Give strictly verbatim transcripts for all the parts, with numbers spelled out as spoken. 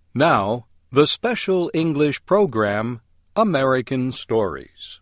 Now, the special English program, American Stories.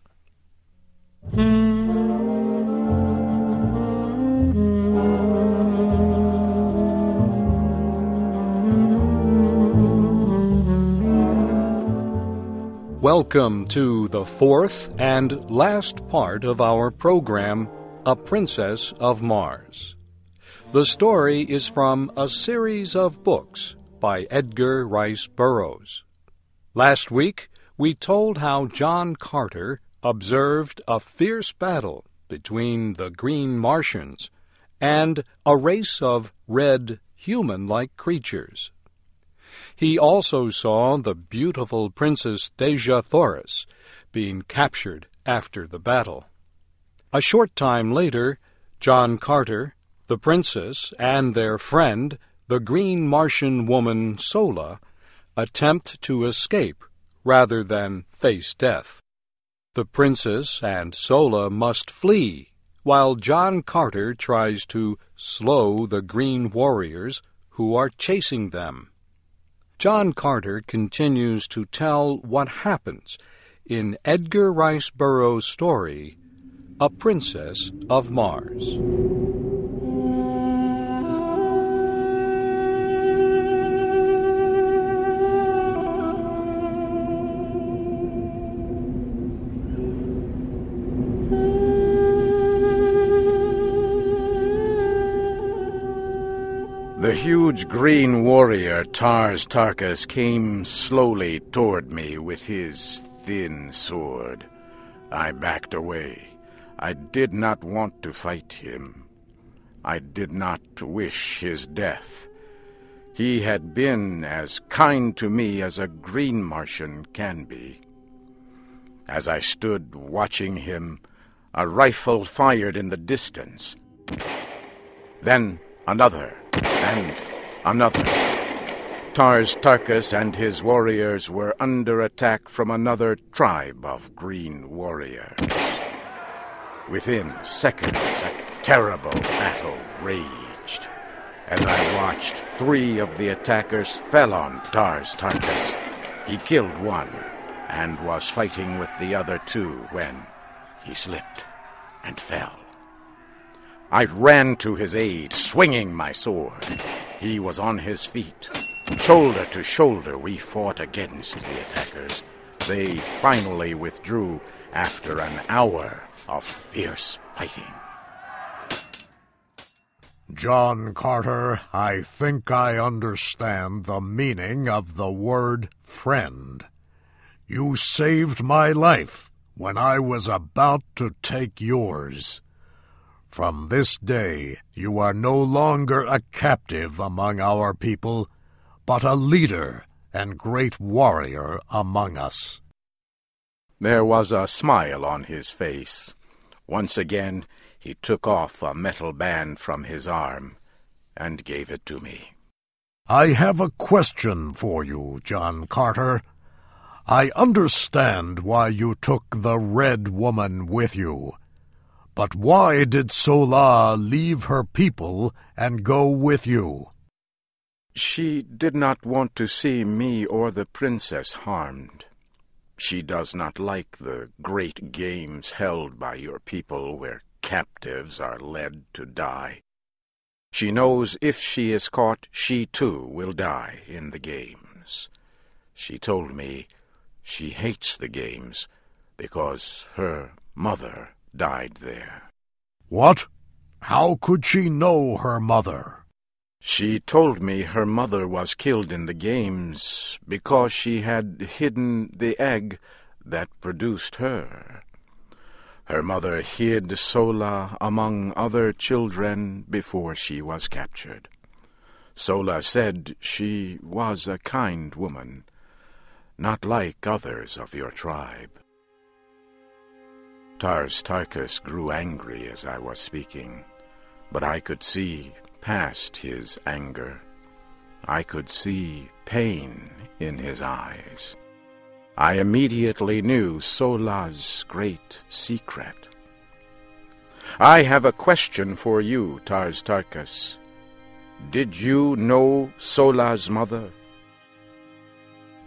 Welcome to the fourth and last part of our program, A Princess of Mars. The story is from a series of books by Edgar Rice Burroughs. Last week, we told how John Carter observed a fierce battle between the Green Martians and a race of red, human-like creatures. He also saw the beautiful Princess Dejah Thoris being captured after the battle. A short time later, John Carter, the princess, and their friend, the Green Martian woman Sola, attempt to escape rather than face death. The princess and Sola must flee, while John Carter tries to slow the Green Warriors who are chasing them. John Carter continues to tell what happens in Edgar Rice Burroughs' story, A Princess of Mars. The huge green warrior Tars Tarkas came slowly toward me with his thin sword. I backed away. I did not want to fight him. I did not wish his death. He had been as kind to me as a Green Martian can be. As I stood watching him, a rifle fired in the distance. Then another. And another. Tars Tarkas and his warriors were under attack from another tribe of green warriors. Within seconds, a terrible battle raged. As I watched, three of the attackers fell on Tars Tarkas. He killed one and was fighting with the other two when he slipped and fell. I ran to his aid, swinging my sword. He was on his feet. Shoulder to shoulder, we fought against the attackers. They finally withdrew after an hour of fierce fighting. John Carter, I think I understand the meaning of the word friend. You saved my life when I was about to take yours. From this day, you are no longer a captive among our people, but a leader and great warrior among us. There was a smile on his face. Once again, he took off a metal band from his arm and gave it to me. I have a question for you, John Carter. I understand why you took the Red Woman with you. But why did Sola leave her people and go with you? She did not want to see me or the princess harmed. She does not like the great games held by your people where captives are led to die. She knows if she is caught, she too will die in the games. She told me she hates the games because her mother died there. What? How could she know her mother? She told me her mother was killed in the games because she had hidden the egg that produced her. Her mother hid Sola among other children before she was captured. Sola said she was a kind woman, not like others of your tribe. Tars Tarkas grew angry as I was speaking, but I could see past his anger. I could see pain in his eyes. I immediately knew Sola's great secret. I have a question for you, Tars Tarkas. Did you know Sola's mother?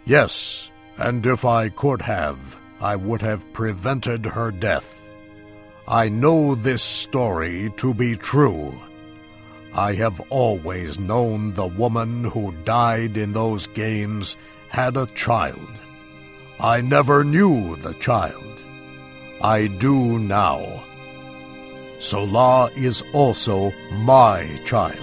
Yes, and if I could have, I would have prevented her death. I know this story to be true. I have always known the woman who died in those games had a child. I never knew the child. I do now. Sola is also my child.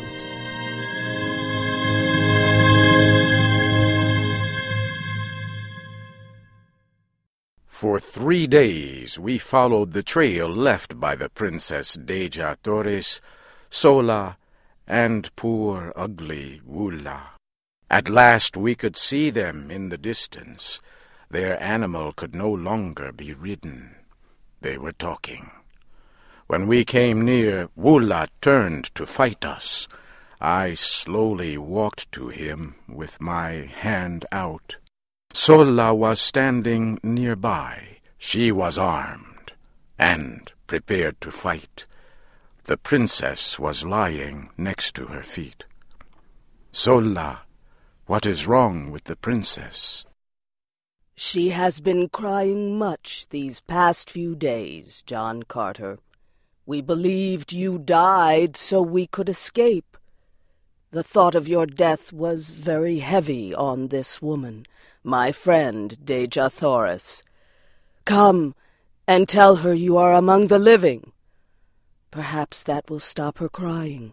For three days we followed the trail left by the Princess Dejah Thoris, Sola, and poor ugly Wulla. At last we could see them in the distance. Their animal could no longer be ridden. They were talking. When we came near, Wulla turned to fight us. I slowly walked to him with my hand out. Sola was standing nearby. She was armed and prepared to fight. The princess was lying next to her feet. Sola, what is wrong with the princess? She has been crying much these past few days, John Carter. We believed you died so we could escape. The thought of your death was very heavy on this woman, my friend Dejah Thoris. Come and tell her you are among the living. Perhaps that will stop her crying.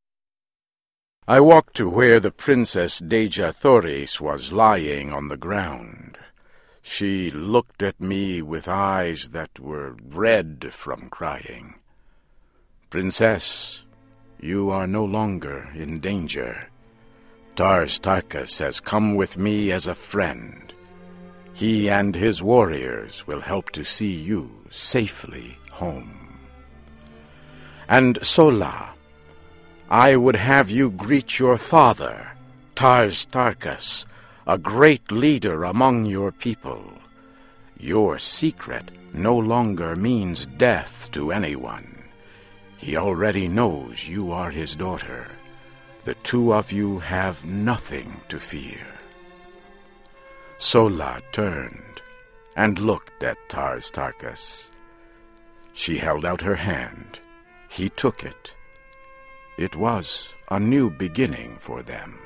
I walked to where the Princess Dejah Thoris was lying on the ground. She looked at me with eyes that were red from crying. Princess, you are no longer in danger. Tars Tarkas has come with me as a friend. He and his warriors will help to see you safely home. And Sola, I would have you greet your father, Tars Tarkas, a great leader among your people. Your secret no longer means death to anyone. He already knows you are his daughter. The two of you have nothing to fear. Sola turned and looked at Tars Tarkas. She held out her hand. He took it. It was a new beginning for them.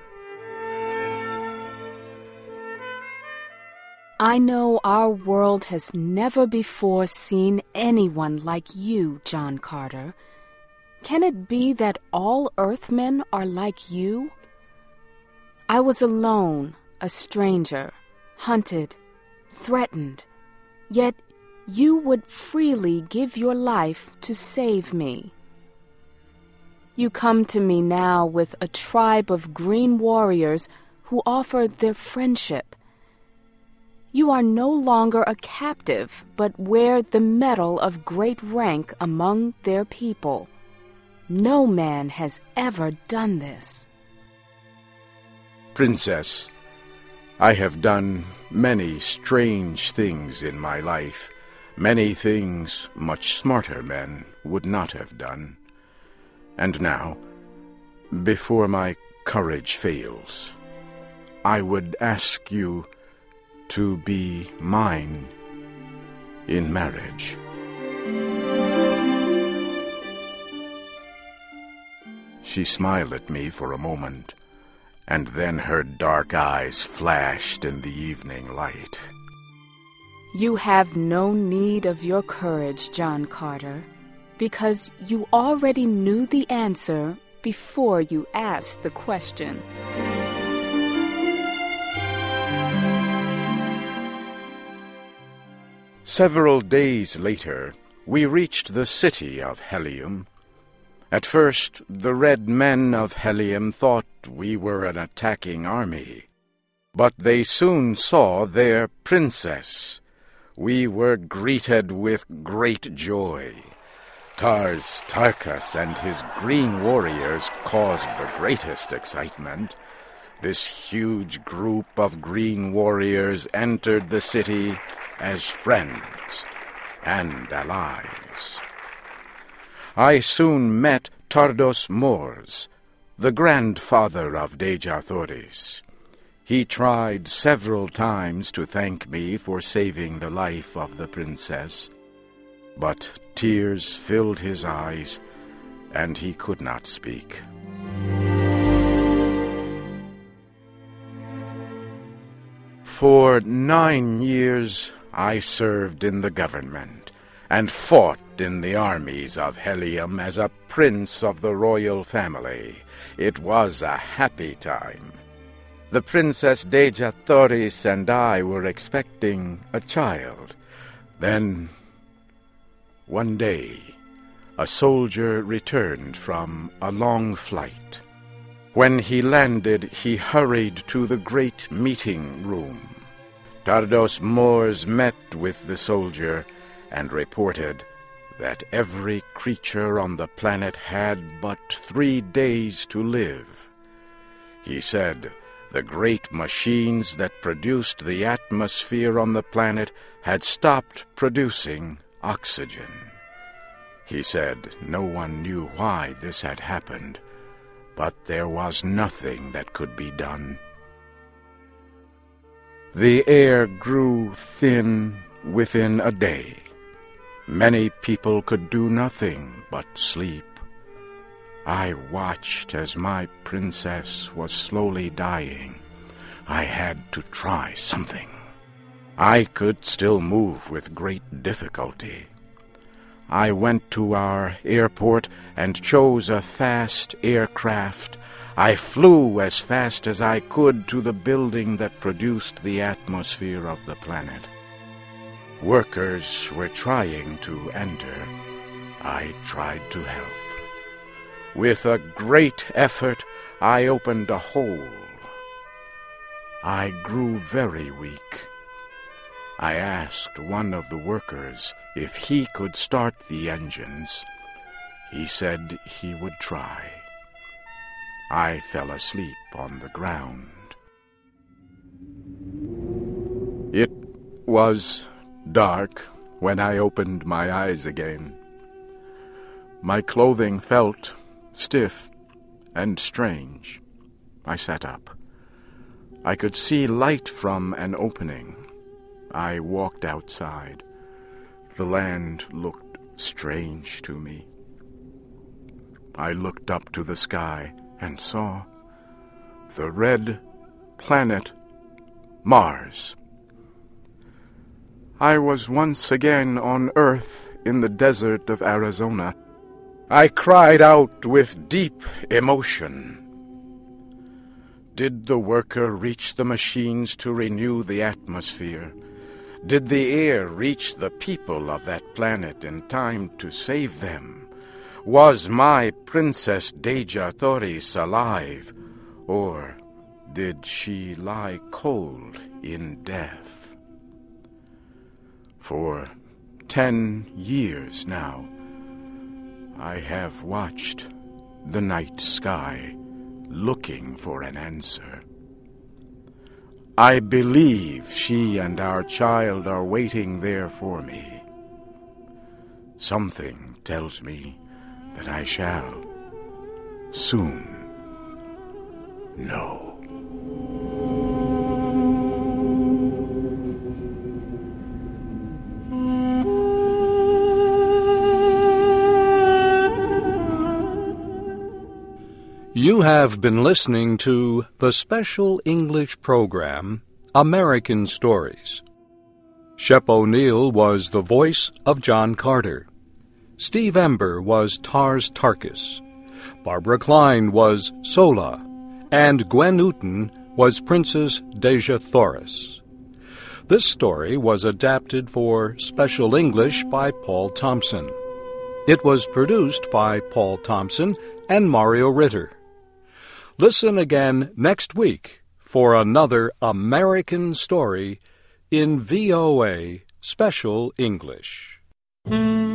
I know our world has never before seen anyone like you, John Carter. Can it be that all Earthmen are like you? I was alone, a stranger, hunted, threatened, yet you would freely give your life to save me. You come to me now with a tribe of green warriors who offer their friendship. You are no longer a captive, but wear the medal of great rank among their people. No man has ever done this. Princess, I have done many strange things in my life, many things much smarter men would not have done. And now, before my courage fails, I would ask you to be mine in marriage. She smiled at me for a moment, and then her dark eyes flashed in the evening light. You have no need of your courage, John Carter, because you already knew the answer before you asked the question. Several days later, we reached the city of Helium. At first, the red men of Helium thought we were an attacking army, but they soon saw their princess. We were greeted with great joy. Tars Tarkas and his green warriors caused the greatest excitement. This huge group of green warriors entered the city as friends and allies. I soon met Tardos Mors, the grandfather of Dejah Thoris. He tried several times to thank me for saving the life of the princess, but tears filled his eyes, and he could not speak. For nine years I served in the government, and fought in the armies of Helium as a prince of the royal family. It was a happy time. The Princess Dejah Thoris and I were expecting a child. Then, one day, a soldier returned from a long flight. When he landed, he hurried to the great meeting room. Tardos Mors met with the soldier and reported that every creature on the planet had but three days to live. He said the great machines that produced the atmosphere on the planet had stopped producing oxygen. He said no one knew why this had happened, but there was nothing that could be done. The air grew thin within a day. Many people could do nothing but sleep. I watched as my princess was slowly dying. I had to try something. I could still move with great difficulty. I went to our airport and chose a fast aircraft. I flew as fast as I could to the building that produced the atmosphere of the planet. Workers were trying to enter. I tried to help. With a great effort, I opened a hole. I grew very weak. I asked one of the workers if he could start the engines. He said he would try. I fell asleep on the ground. It was dark when I opened my eyes again. My clothing felt stiff and strange. I sat up. I could see light from an opening. I walked outside. The land looked strange to me. I looked up to the sky and saw the red planet Mars. I was once again on Earth in the desert of Arizona. I cried out with deep emotion. Did the worker reach the machines to renew the atmosphere? Did the air reach the people of that planet in time to save them? Was my Princess Dejah Thoris alive, or did she lie cold in death? For ten years now, I have watched the night sky looking for an answer. I believe she and our child are waiting there for me. Something tells me that I shall soon know. You have been listening to the special English program, American Stories. Shep O'Neill was the voice of John Carter. Steve Ember was Tars Tarkas. Barbara Klein was Sola. And Gwen Newton was Princess Dejah Thoris. This story was adapted for Special English by Paul Thompson. It was produced by Paul Thompson and Mario Ritter. Listen again next week for another American story in V O A Special English.